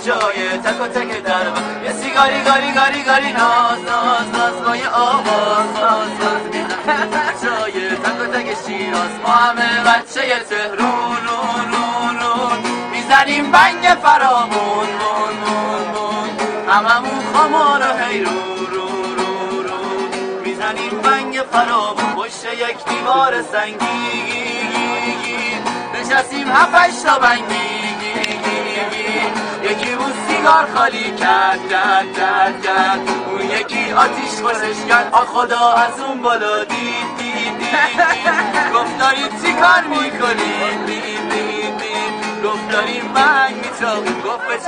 جای تک و تک در یه سیگاری گاری گاری گاری ناز ناز ناز با یه آواز ناز ناز جای تک و تک شیراز ما همه بچه تهرون رون رون رون میزنیم بنگ فرامون مون مون مون هممون خمار و حیرون رون رون رون میزنیم بنگ فرامون پشت یک دیوار سنگین نشستیم هفتش تا بنگی یکی بود سیگار خالی کرد اون یکی آتیش خوشش کرد خدا از اون بالا دید گفت دارید چی کار میکنید گفت داریم بنگ میتراقیم گفت